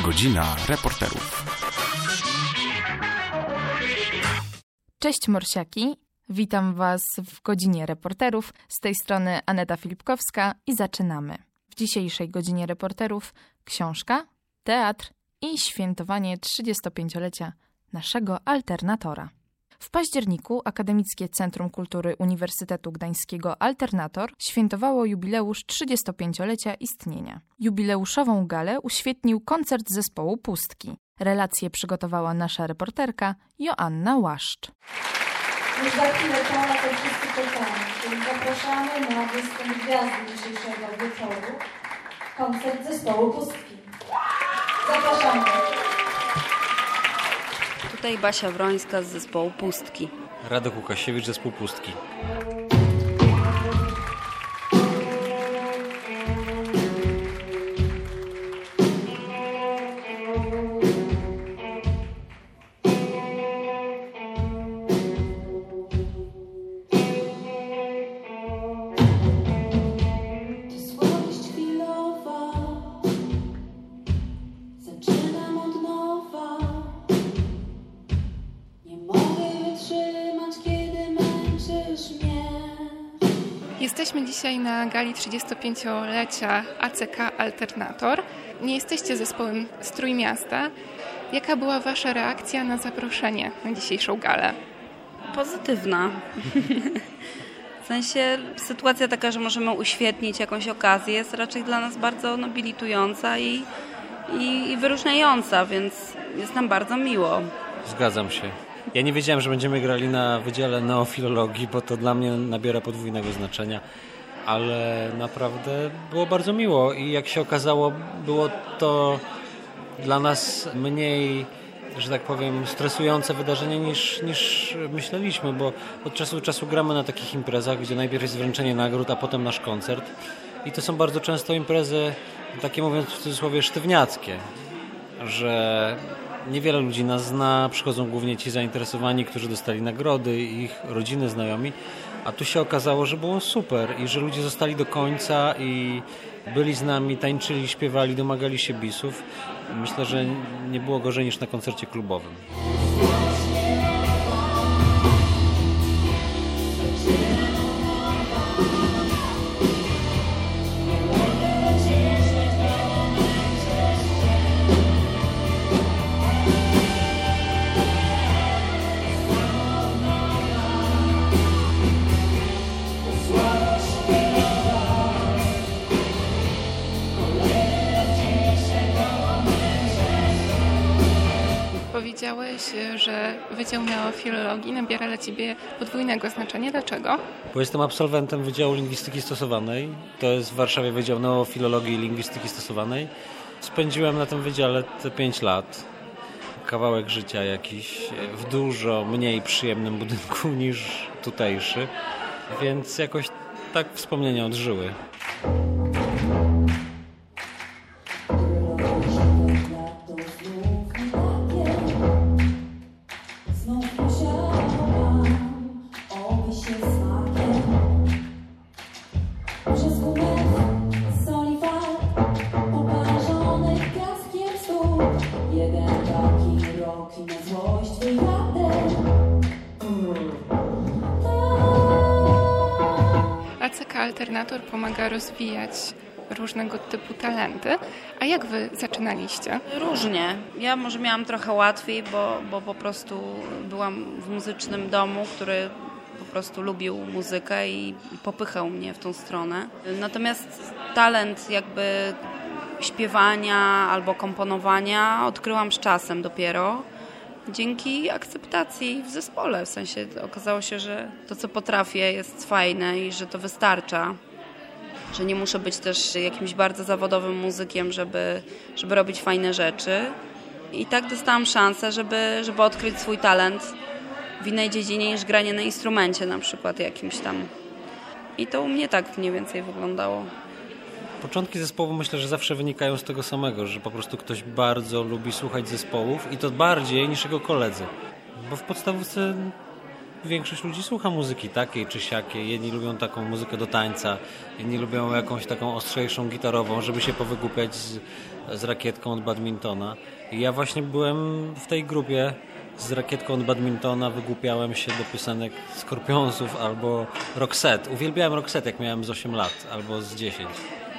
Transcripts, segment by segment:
Godzina reporterów. Cześć morsiaki, witam Was w Godzinie Reporterów. Z tej strony Aneta Filipkowska i zaczynamy. W dzisiejszej Godzinie Reporterów książka, teatr i świętowanie 35-lecia naszego alternatora. W październiku Akademickie Centrum Kultury Uniwersytetu Gdańskiego Alternator świętowało jubileusz 35-lecia istnienia. Jubileuszową galę uświetnił koncert zespołu Pustki. Relację przygotowała nasza reporterka Joanna Łaszcz. Już za chwilę to wszyscy czekają, czyli zapraszamy na występ gwiazdy dzisiejszego wieczoru, koncert zespołu Pustki. Zapraszamy. Tutaj Basia Wrońska z zespołu Pustki. Radek Łukasiewicz, zespół Pustki. Jesteśmy dzisiaj na gali 35-lecia ACK Alternator. Nie jesteście zespołem z Trójmiasta. Jaka była Wasza reakcja na zaproszenie na dzisiejszą galę? Pozytywna. W sensie sytuacja taka, że możemy uświetnić jakąś okazję, jest raczej dla nas bardzo nobilitująca i wyróżniająca, więc jest nam bardzo miło. Zgadzam się. Ja nie wiedziałem, że będziemy grali na Wydziale Neofilologii, bo to dla mnie nabiera podwójnego znaczenia, ale naprawdę było bardzo miło i jak się okazało, było to dla nas mniej, że tak powiem, stresujące wydarzenie niż myśleliśmy, bo od czasu do czasu gramy na takich imprezach, gdzie najpierw jest wręczenie nagród, a potem nasz koncert i to są bardzo często imprezy, takie mówiąc w cudzysłowie, sztywniackie, że niewiele ludzi nas zna, przychodzą głównie ci zainteresowani, którzy dostali nagrody, ich rodziny, znajomi, a tu się okazało, że było super i że ludzie zostali do końca i byli z nami, tańczyli, śpiewali, domagali się bisów. Myślę, że nie było gorzej niż na koncercie klubowym. Powiedziałeś, że Wydział Neofilologii nabiera dla Ciebie podwójnego znaczenia. Dlaczego? Bo jestem absolwentem Wydziału Lingwistyki Stosowanej. To jest w Warszawie Wydział Neofilologii i Lingwistyki Stosowanej. Spędziłem na tym wydziale te 5 lat. Kawałek życia jakiś w dużo mniej przyjemnym budynku niż tutejszy. Więc jakoś tak wspomnienia odżyły. ACK Alternator pomaga rozwijać różnego typu talenty. A jak Wy zaczynaliście? Różnie. Ja może miałam trochę łatwiej, bo po prostu byłam w muzycznym domu, który po prostu lubił muzykę i popychał mnie w tą stronę. Natomiast talent jakby śpiewania albo komponowania odkryłam z czasem dopiero. Dzięki akceptacji w zespole. W sensie okazało się, że to, co potrafię, jest fajne i że to wystarcza. Że nie muszę być też jakimś bardzo zawodowym muzykiem, żeby robić fajne rzeczy. I tak dostałam szansę, żeby odkryć swój talent w innej dziedzinie niż granie na instrumencie na przykład jakimś tam. I to u mnie tak mniej więcej wyglądało. Początki zespołu myślę, że zawsze wynikają z tego samego, że po prostu ktoś bardzo lubi słuchać zespołów i to bardziej niż jego koledzy. Bo w podstawówce większość ludzi słucha muzyki takiej czy siakiej. Jedni lubią taką muzykę do tańca, inni lubią jakąś taką ostrzejszą gitarową, żeby się powygłupiać z rakietką od badmintona. I ja właśnie byłem w tej grupie z rakietką od badmintona, wygłupiałem się do piosenek Scorpionsów albo Roxette. Uwielbiałem Roxette, jak miałem z 8 lat albo z 10.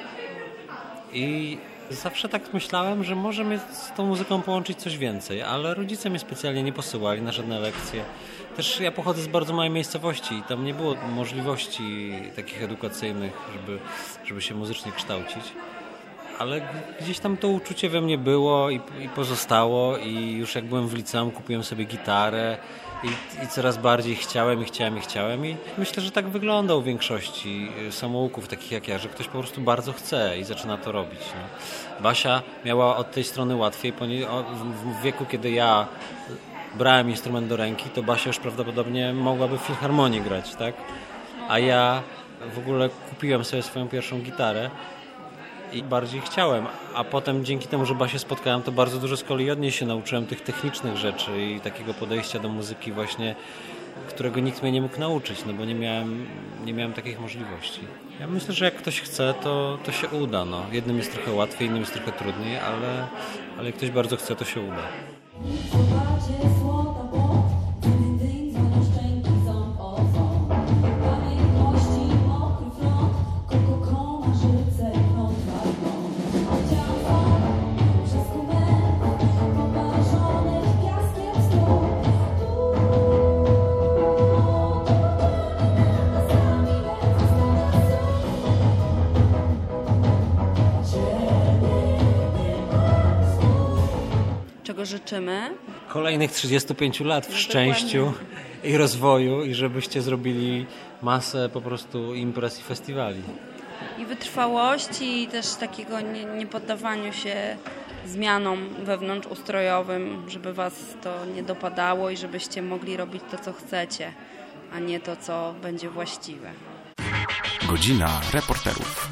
I zawsze tak myślałem, że może mnie z tą muzyką połączyć coś więcej, ale rodzice mnie specjalnie nie posyłali na żadne lekcje. Też ja pochodzę z bardzo małej miejscowości i tam nie było możliwości takich edukacyjnych, żeby się muzycznie kształcić. Ale gdzieś tam to uczucie we mnie było i pozostało i już jak byłem w liceum, kupiłem sobie gitarę i coraz bardziej chciałem i myślę, że tak wygląda u większości samouków takich jak ja, że ktoś po prostu bardzo chce i zaczyna to robić. No. Basia miała od tej strony łatwiej, w wieku, kiedy ja brałem instrument do ręki, to Basia już prawdopodobnie mogłaby w filharmonii grać, tak? A ja w ogóle kupiłem sobie swoją pierwszą gitarę i bardziej chciałem, a potem dzięki temu, że Basię spotkałem, to bardzo dużo z kolei od niej się nauczyłem tych technicznych rzeczy i takiego podejścia do muzyki właśnie, którego nikt mnie nie mógł nauczyć, no bo nie miałem takich możliwości. Ja myślę, że jak ktoś chce, to się uda. No. Jednym jest trochę łatwiej, innym jest trochę trudniej, ale jak ktoś bardzo chce, to się uda. Czego życzymy? Kolejnych 35 lat w szczęściu i rozwoju i żebyście zrobili masę po prostu imprez i festiwali. I wytrwałości i też takiego nie poddawaniu się zmianom wewnątrzustrojowym, żeby was to nie dopadało i żebyście mogli robić to, co chcecie, a nie to, co będzie właściwe. Godzina reporterów.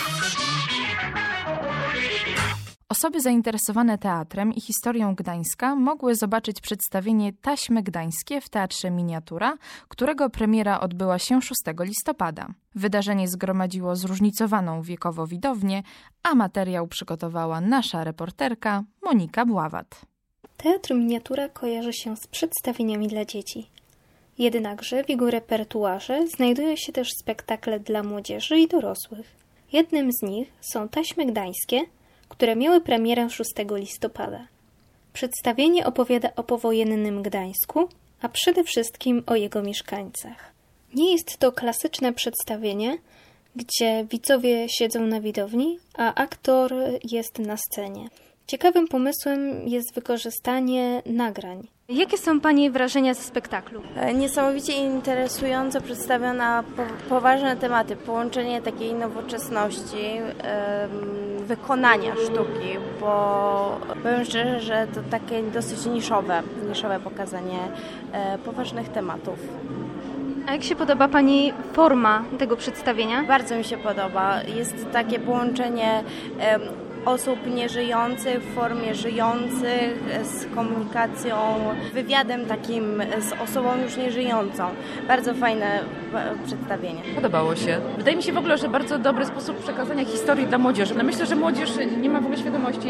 Osoby zainteresowane teatrem i historią Gdańska mogły zobaczyć przedstawienie Taśmy Gdańskie w Teatrze Miniatura, którego premiera odbyła się 6 listopada. Wydarzenie zgromadziło zróżnicowaną wiekowo widownię, a materiał przygotowała nasza reporterka Monika Bławat. Teatr Miniatura kojarzy się z przedstawieniami dla dzieci. Jednakże w jego repertuarze znajdują się też spektakle dla młodzieży i dorosłych. Jednym z nich są Taśmy Gdańskie, które miały premierę 6 listopada. Przedstawienie opowiada o powojennym Gdańsku, a przede wszystkim o jego mieszkańcach. Nie jest to klasyczne przedstawienie, gdzie widzowie siedzą na widowni, a aktor jest na scenie. Ciekawym pomysłem jest wykorzystanie nagrań. Jakie są Pani wrażenia ze spektaklu? Niesamowicie interesująco przedstawione poważne tematy, połączenie takiej nowoczesności, wykonania sztuki, bo powiem szczerze, że to takie dosyć niszowe pokazanie poważnych tematów. A jak się podoba Pani forma tego przedstawienia? Bardzo mi się podoba. Jest takie połączenie osób nieżyjących w formie żyjących z komunikacją, wywiadem takim z osobą już nieżyjącą. Bardzo fajne przedstawienie. Podobało się. Wydaje mi się w ogóle, że bardzo dobry sposób przekazania historii dla młodzieży. No myślę, że młodzież nie ma w ogóle świadomości,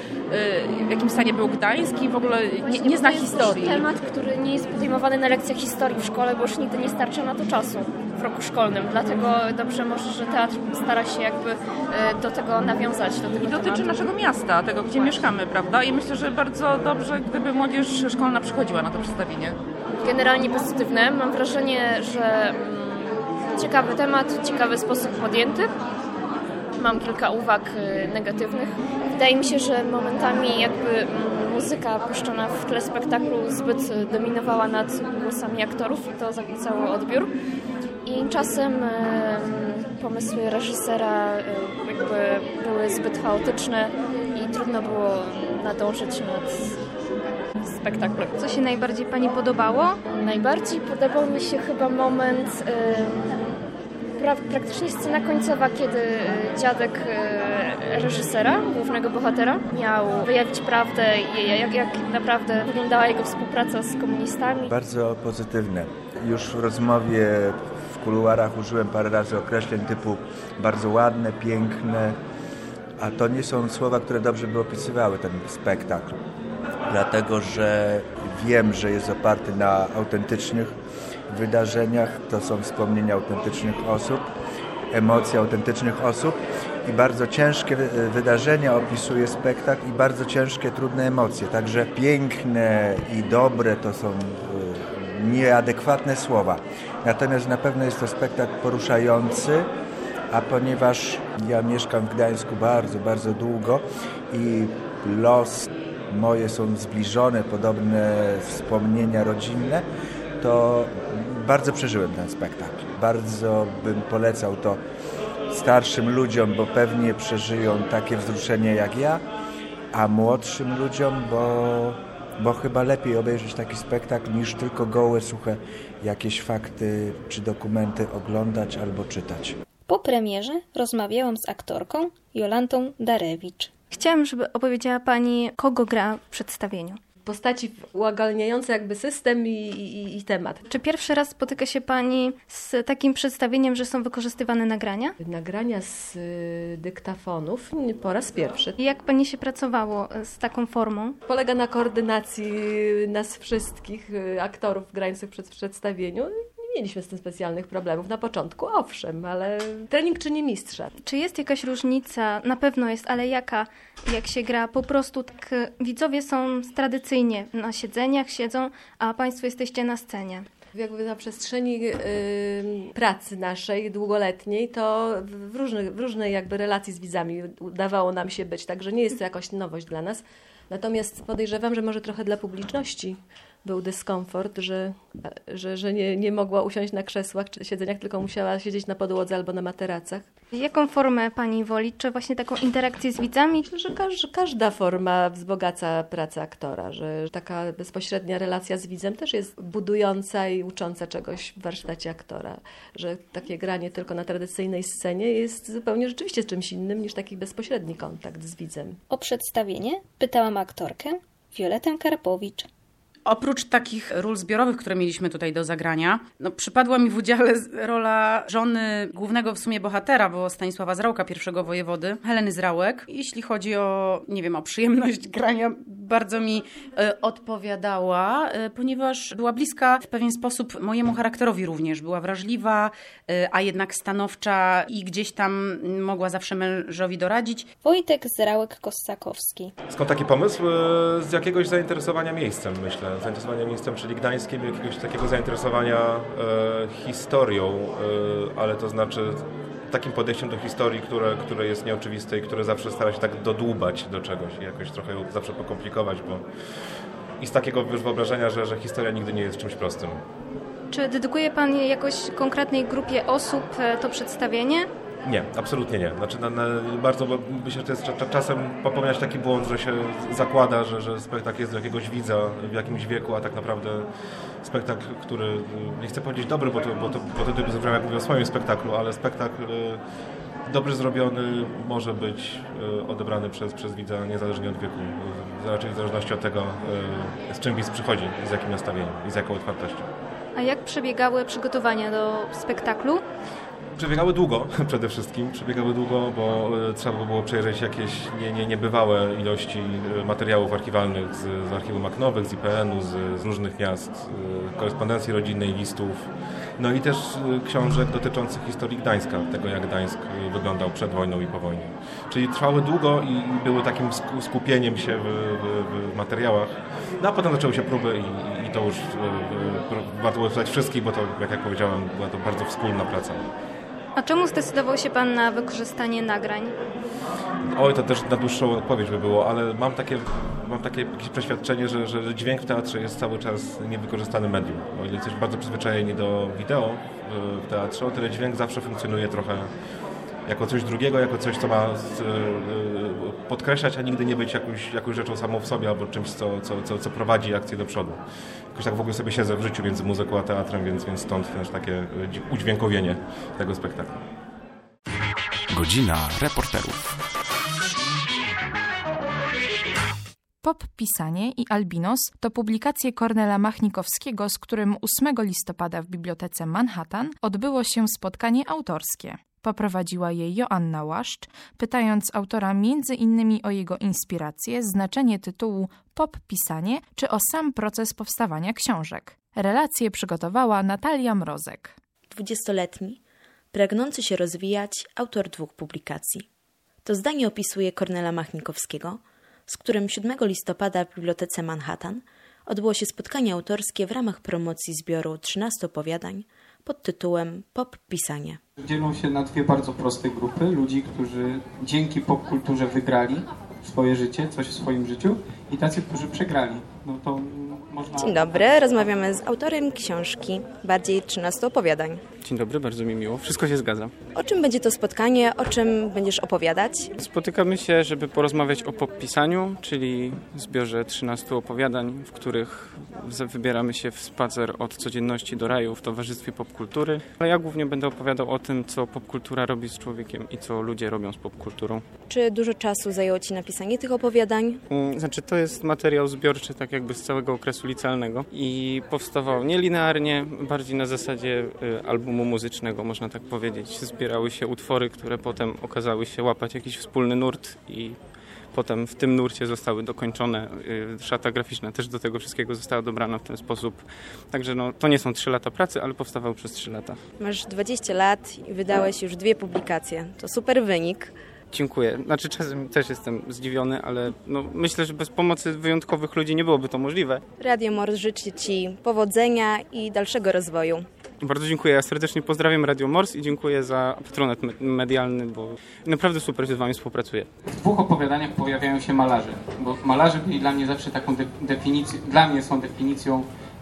w jakim stanie był Gdańsk i w ogóle nie zna historii. To jest temat, który nie jest podejmowany na lekcjach historii w szkole, bo już nigdy nie starcza na to czasu w roku szkolnym. Dlatego dobrze może, że teatr stara się jakby do tego nawiązać. I dotyczy naszego miasta, tego, gdzie mieszkamy, prawda? I myślę, że bardzo dobrze, gdyby młodzież szkolna przychodziła na to przedstawienie. Generalnie pozytywne. Mam wrażenie, że ciekawy temat, ciekawy sposób podjęty. Mam kilka uwag negatywnych. Wydaje mi się, że momentami jakby muzyka puszczona w tle spektaklu zbyt dominowała nad głosami aktorów i to zakłócało odbiór. I czasem pomysły reżysera jakby były zbyt chaotyczne i trudno było nadążyć nad spektaklem. Co się najbardziej Pani podobało? Najbardziej podobał mi się chyba moment, praktycznie scena końcowa, kiedy dziadek reżysera, głównego bohatera. Miał wyjawić prawdę, jak naprawdę wyglądała jego współpraca z komunistami. Bardzo pozytywne. Już w rozmowie w kuluarach użyłem parę razy określeń typu bardzo ładne, piękne, a to nie są słowa, które dobrze by opisywały ten spektakl. Dlatego, że wiem, że jest oparty na autentycznych wydarzeniach, to są wspomnienia autentycznych osób, emocje autentycznych osób i bardzo ciężkie wydarzenia opisuje spektakl i bardzo ciężkie, trudne emocje. Także piękne i dobre to są nieadekwatne słowa. Natomiast na pewno jest to spektakl poruszający, a ponieważ ja mieszkam w Gdańsku bardzo, bardzo długo i los moje są zbliżone, podobne wspomnienia rodzinne, to bardzo przeżyłem ten spektakl. Bardzo bym polecał to starszym ludziom, bo pewnie przeżyją takie wzruszenie jak ja, a młodszym ludziom, bo chyba lepiej obejrzeć taki spektakl niż tylko gołe, suche jakieś fakty czy dokumenty oglądać albo czytać. Po premierze rozmawiałam z aktorką Jolantą Darewicz. Chciałam, żeby opowiedziała Pani, kogo gra w przedstawieniu. Postaci uogólniające jakby system i temat. Czy pierwszy raz spotyka się Pani z takim przedstawieniem, że są wykorzystywane nagrania? Nagrania z dyktafonów po raz pierwszy. I jak Pani się pracowało z taką formą? Polega na koordynacji nas wszystkich aktorów grających przed przedstawieniu. Nie mieliśmy z tym specjalnych problemów. Na początku owszem, ale trening czyni mistrza. Czy jest jakaś różnica? Na pewno jest, ale jaka? Jak się gra? Po prostu tak widzowie są tradycyjnie na siedzeniach, siedzą, a Państwo jesteście na scenie. Jakby na przestrzeni pracy naszej długoletniej, to w różnej jakby relacji z widzami udawało nam się być, także nie jest to jakaś nowość dla nas. Natomiast podejrzewam, że może trochę dla publiczności był dyskomfort, że nie mogła usiąść na krzesłach czy siedzeniach, tylko musiała siedzieć na podłodze albo na materacach. Jaką formę Pani woli? Czy właśnie taką interakcję z widzami? Myślę, że każda forma wzbogaca pracę aktora, że taka bezpośrednia relacja z widzem też jest budująca i ucząca czegoś w warsztacie aktora, że takie granie tylko na tradycyjnej scenie jest zupełnie rzeczywiście czymś innym niż taki bezpośredni kontakt z widzem. O przedstawienie pytałam aktorkę Violetę Karpowicz. Oprócz takich ról zbiorowych, które mieliśmy tutaj do zagrania, przypadła mi w udziale rola żony głównego w sumie bohatera, bo Stanisława Zrałka, pierwszego wojewody, Heleny Zrałek. Jeśli chodzi o, o przyjemność grania, bardzo mi odpowiadała, ponieważ była bliska w pewien sposób mojemu charakterowi również. Była wrażliwa, a jednak stanowcza i gdzieś tam mogła zawsze mężowi doradzić. Wojtek Zrałek-Kossakowski. Skąd taki pomysł? Z jakiegoś zainteresowania miejscem, myślę. Zainteresowania miejscem, czyli Gdańskiem, jakiegoś takiego zainteresowania historią, ale to znaczy takim podejściem do historii, które jest nieoczywiste i które zawsze stara się tak dodłubać do czegoś i jakoś trochę ją zawsze pokomplikować, bo i z takiego już wyobrażenia, że historia nigdy nie jest czymś prostym. Czy dedykuje Pan jakoś konkretnej grupie osób to przedstawienie? Nie, absolutnie nie. Znaczy, bardzo myślę, że to jest czasem popełniać taki błąd, że się zakłada, że spektakl jest do jakiegoś widza w jakimś wieku, a tak naprawdę spektakl, który, nie chcę powiedzieć dobry, bo to tylko zabrzmiał, jak mówię o swoim spektaklu, ale spektakl dobrze zrobiony może być odebrany przez widza niezależnie od wieku, raczej w zależności od tego, z czym widz przychodzi, z jakim nastawieniem i z jaką otwartością. A jak przebiegały przygotowania do spektaklu? Przebiegały długo przede wszystkim, bo trzeba było przejrzeć jakieś niebywałe ilości materiałów archiwalnych z archiwum Maknowych, z IPN-u, z różnych miast, korespondencji rodzinnej, listów, no i też książek dotyczących historii Gdańska, tego jak Gdańsk wyglądał przed wojną i po wojnie. Czyli trwały długo i były takim skupieniem się w materiałach, no a potem zaczęły się próby i to już warto było czytać wszystkich, bo to, jak powiedziałem, była to bardzo wspólna praca. A czemu zdecydował się Pan na wykorzystanie nagrań? Oj, to też na dłuższą odpowiedź by było, ale mam takie jakieś przeświadczenie, że dźwięk w teatrze jest cały czas niewykorzystanym medium. O ile jesteśmy bardzo przyzwyczajeni do wideo w teatrze, o tyle dźwięk zawsze funkcjonuje trochę jako coś drugiego, jako coś, co ma podkreślać, a nigdy nie być jakąś rzeczą samą w sobie albo czymś, co prowadzi akcję do przodu. Jakoś tak w ogóle sobie siedzę w życiu między muzyką a teatrem, więc stąd też takie udźwiękowienie tego spektaklu. Godzina reporterów. Pop Pisanie i Albinos to publikacje Kornela Machnikowskiego, z którym 8 listopada w Bibliotece Manhattan odbyło się spotkanie autorskie. Poprowadziła je Joanna Łaszcz, pytając autora m.in. o jego inspirację, znaczenie tytułu Pop Pisanie czy o sam proces powstawania książek. Relację przygotowała Natalia Mrozek. 20-letni, pragnący się rozwijać, autor 2 publikacji. To zdanie opisuje Kornela Machnikowskiego, z którym 7 listopada w Bibliotece Manhattan odbyło się spotkanie autorskie w ramach promocji zbioru 13 opowiadań pod tytułem Pop Pisanie. Dzielą się na 2 bardzo proste grupy ludzi, którzy dzięki popkulturze wygrali swoje życie, coś w swoim życiu, i tacy, którzy przegrali. No to można... Dzień dobry, rozmawiamy z autorem książki bardziej 13 opowiadań. Dzień dobry, bardzo mi miło. Wszystko się zgadza. O czym będzie to spotkanie? O czym będziesz opowiadać? Spotykamy się, żeby porozmawiać o pop-pisaniu, czyli zbiorze 13 opowiadań, w których wybieramy się w spacer od codzienności do raju w towarzystwie popkultury. Ale ja głównie będę opowiadał o tym, co popkultura robi z człowiekiem i co ludzie robią z popkulturą. Czy dużo czasu zajęło Ci napisanie tych opowiadań? Znaczy, to jest materiał zbiorczy, tak jakby z całego okresu licealnego i powstawał nielinearnie, bardziej na zasadzie albumu muzycznego, można tak powiedzieć. Zbierały się utwory, które potem okazały się łapać jakiś wspólny nurt i potem w tym nurcie zostały dokończone. Szata graficzna też do tego wszystkiego została dobrana w ten sposób. Także to nie są 3 lata pracy, ale powstawały przez 3 lata. Masz 20 lat i wydałeś już 2 publikacje. To super wynik. Dziękuję. Znaczy czasem też jestem zdziwiony, ale myślę, że bez pomocy wyjątkowych ludzi nie byłoby to możliwe. Radio Mors życzy Ci powodzenia i dalszego rozwoju. Bardzo dziękuję. Ja serdecznie pozdrawiam Radio Mors i dziękuję za patronat medialny, bo naprawdę super się z Wami współpracuję. W 2 opowiadaniach pojawiają się malarze, bo malarze byli dla mnie zawsze taką definicją, dla mnie są definicją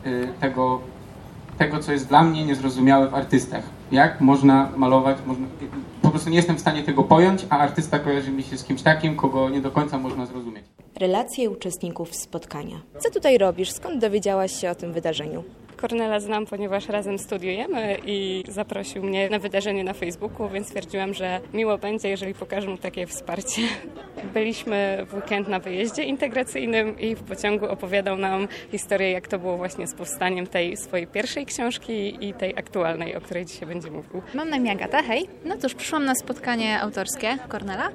tego, co jest dla mnie niezrozumiałe w artystach. Jak można malować, po prostu nie jestem w stanie tego pojąć, a artysta kojarzy mi się z kimś takim, kogo nie do końca można zrozumieć. Relacje uczestników spotkania. Co tutaj robisz? Skąd dowiedziałaś się o tym wydarzeniu? Kornela znam, ponieważ razem studiujemy i zaprosił mnie na wydarzenie na Facebooku, więc stwierdziłam, że miło będzie, jeżeli pokażę mu takie wsparcie. Byliśmy w weekend na wyjeździe integracyjnym i w pociągu opowiadał nam historię, jak to było właśnie z powstaniem tej swojej pierwszej książki i tej aktualnej, o której dzisiaj będzie mówił. Mam na imię Agata, hej. No cóż, przyszłam na spotkanie autorskie Kornela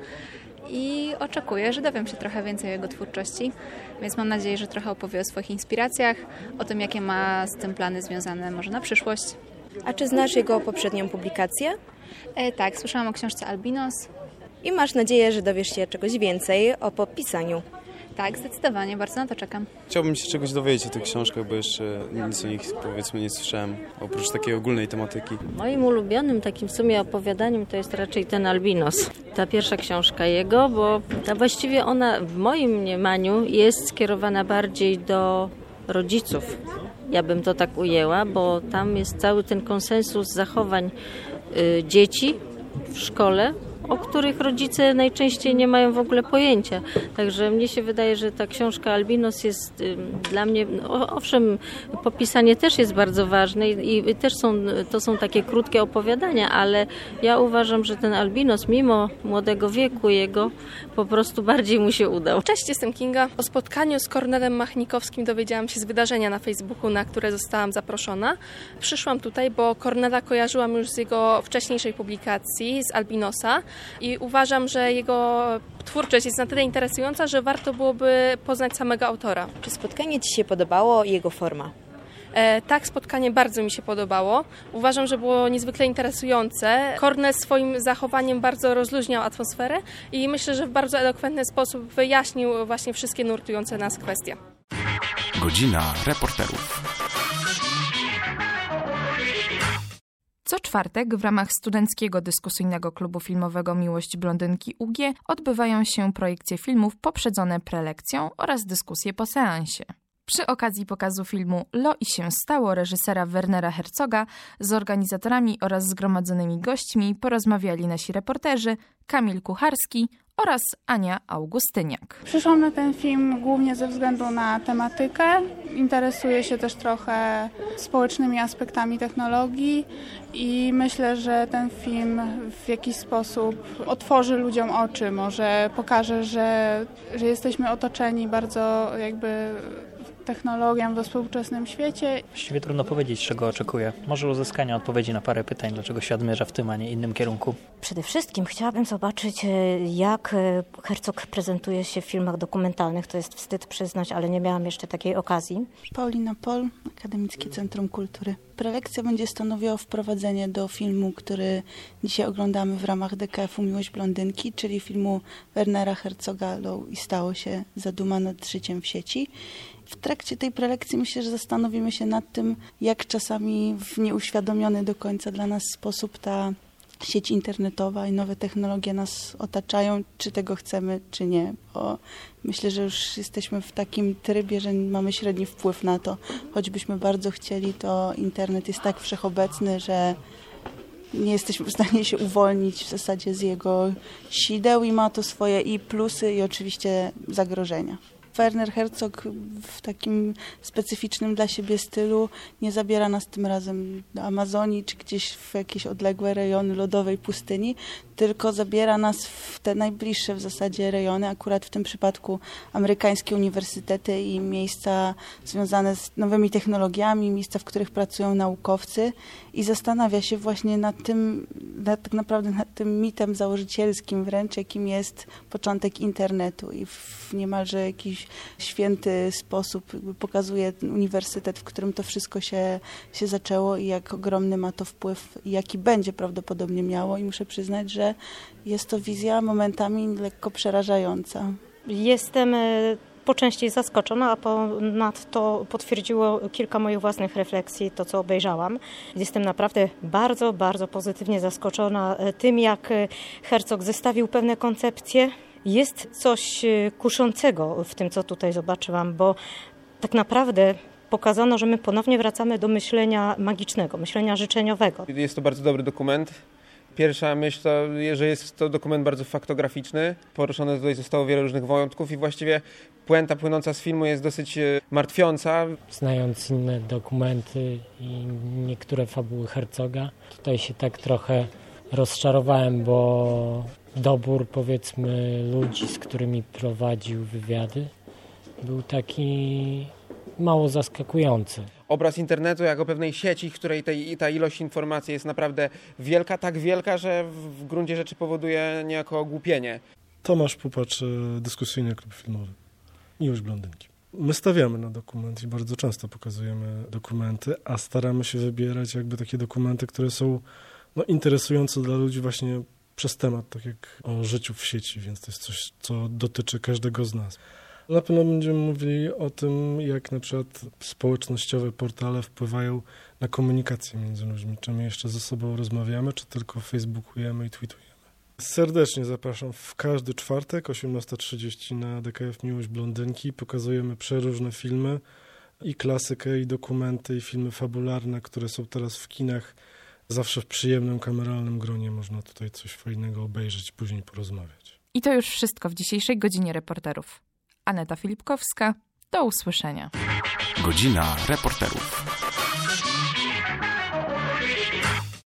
i oczekuję, że dowiem się trochę więcej o jego twórczości, więc mam nadzieję, że trochę opowie o swoich inspiracjach, o tym, jakie ma z tym plany związane może na przyszłość. A czy znasz jego poprzednią publikację? Tak, słyszałam o książce Albinos. I masz nadzieję, że dowiesz się czegoś więcej o popisaniu. Tak, zdecydowanie, bardzo na to czekam. Chciałbym się czegoś dowiedzieć o tych książkach, bo jeszcze nic o nich powiedzmy nie słyszałem, oprócz takiej ogólnej tematyki. Moim ulubionym takim w sumie opowiadaniem to jest raczej ten Albinos. Ta pierwsza książka jego, bo właściwie ona w moim mniemaniu jest skierowana bardziej do rodziców. Ja bym to tak ujęła, bo tam jest cały ten konsensus zachowań dzieci w szkole, o których rodzice najczęściej nie mają w ogóle pojęcia. Także mnie się wydaje, że ta książka Albinos jest dla mnie, owszem, popisanie też jest bardzo ważne i też to są takie krótkie opowiadania, ale ja uważam, że ten Albinos, mimo młodego wieku jego, po prostu bardziej mu się udał. Cześć, jestem Kinga. O spotkaniu z Kornelem Machnikowskim dowiedziałam się z wydarzenia na Facebooku, na które zostałam zaproszona. Przyszłam tutaj, bo Kornela kojarzyłam już z jego wcześniejszej publikacji, z Albinosa, i uważam, że jego twórczość jest na tyle interesująca, że warto byłoby poznać samego autora. Czy spotkanie Ci się podobało i jego forma? Tak, spotkanie bardzo mi się podobało. Uważam, że było niezwykle interesujące. Kornel swoim zachowaniem bardzo rozluźniał atmosferę i myślę, że w bardzo elokwentny sposób wyjaśnił właśnie wszystkie nurtujące nas kwestie. Godzina reporterów. Co czwartek w ramach Studenckiego Dyskusyjnego Klubu Filmowego Miłość Blondynki UG odbywają się projekcje filmów poprzedzone prelekcją oraz dyskusje po seansie. Przy okazji pokazu filmu Lo i się stało reżysera Wernera Herzoga z organizatorami oraz zgromadzonymi gośćmi porozmawiali nasi reporterzy Kamil Kucharski oraz Ania Augustyniak. Przyszłam na ten film głównie ze względu na tematykę. Interesuję się też trochę społecznymi aspektami technologii i myślę, że ten film w jakiś sposób otworzy ludziom oczy, może pokaże, że jesteśmy otoczeni bardzo technologią we współczesnym świecie. Właściwie trudno powiedzieć, czego oczekuję. Może uzyskania odpowiedzi na parę pytań, dlaczego świat mierza w tym, a nie innym kierunku. Przede wszystkim chciałabym zobaczyć, jak Herzog prezentuje się w filmach dokumentalnych. To jest wstyd przyznać, ale nie miałam jeszcze takiej okazji. Paulina Pol, Akademickie Centrum Kultury. Prelekcja będzie stanowiła wprowadzenie do filmu, który dzisiaj oglądamy w ramach DKF-u Miłość Blondynki, czyli filmu Wernera Herzoga Lo i stało się zaduma nad życiem w sieci. W trakcie tej prelekcji myślę, że zastanowimy się nad tym, jak czasami w nieuświadomiony do końca dla nas sposób ta sieć internetowa i nowe technologie nas otaczają, czy tego chcemy, czy nie. Bo myślę, że już jesteśmy w takim trybie, że mamy średni wpływ na to. Choćbyśmy bardzo chcieli, to internet jest tak wszechobecny, że nie jesteśmy w stanie się uwolnić w zasadzie z jego sideł i ma to swoje i plusy, i oczywiście zagrożenia. Werner Herzog w takim specyficznym dla siebie stylu nie zabiera nas tym razem do Amazonii czy gdzieś w jakieś odległe rejony lodowej pustyni, tylko zabiera nas w te najbliższe w zasadzie rejony, akurat w tym przypadku amerykańskie uniwersytety i miejsca związane z nowymi technologiami, miejsca, w których pracują naukowcy i zastanawia się właśnie nad tym, tak naprawdę nad tym mitem założycielskim wręcz, jakim jest początek internetu i w niemalże jakiś święty sposób pokazuje ten uniwersytet, w którym to wszystko się zaczęło i jak ogromny ma to wpływ i jaki będzie prawdopodobnie miało i muszę przyznać, że jest to wizja momentami lekko przerażająca. Jestem po części zaskoczona, a ponadto potwierdziło kilka moich własnych refleksji, to co obejrzałam. Jestem naprawdę bardzo, bardzo pozytywnie zaskoczona tym, jak Herzog zestawił pewne koncepcje. Jest coś kuszącego w tym, co tutaj zobaczyłam, bo tak naprawdę pokazano, że my ponownie wracamy do myślenia magicznego, myślenia życzeniowego. Jest to bardzo dobry dokument. Pierwsza myśl to, że jest to dokument bardzo faktograficzny. Poruszone tutaj zostało wiele różnych wątków i właściwie puenta płynąca z filmu jest dosyć martwiąca. Znając inne dokumenty i niektóre fabuły Herzoga, tutaj się tak trochę rozczarowałem, bo dobór, powiedzmy, ludzi, z którymi prowadził wywiady, był taki mało zaskakujący. Obraz internetu jako pewnej sieci, w której ta ilość informacji jest naprawdę wielka, tak wielka, że w gruncie rzeczy powoduje niejako ogłupienie. Tomasz Pupacz, Dyskusyjny Klub Filmowy. Miłość Blondynki. My stawiamy na dokument i bardzo często pokazujemy dokumenty, a staramy się wybierać jakby takie dokumenty, które są interesujące dla ludzi właśnie przez temat, tak jak o życiu w sieci, więc to jest coś, co dotyczy każdego z nas. Na pewno będziemy mówili o tym, jak na przykład społecznościowe portale wpływają na komunikację między ludźmi. Czy my jeszcze ze sobą rozmawiamy, czy tylko facebookujemy i tweetujemy. Serdecznie zapraszam w każdy czwartek, 18:30 na DKF Miłość Blondynki. Pokazujemy przeróżne filmy, i klasykę, i dokumenty, i filmy fabularne, które są teraz w kinach. Zawsze w przyjemnym, kameralnym gronie można tutaj coś fajnego obejrzeć, później porozmawiać. I to już wszystko w dzisiejszej Godzinie Reporterów. Aneta Filipkowska, do usłyszenia. Godzina Reporterów.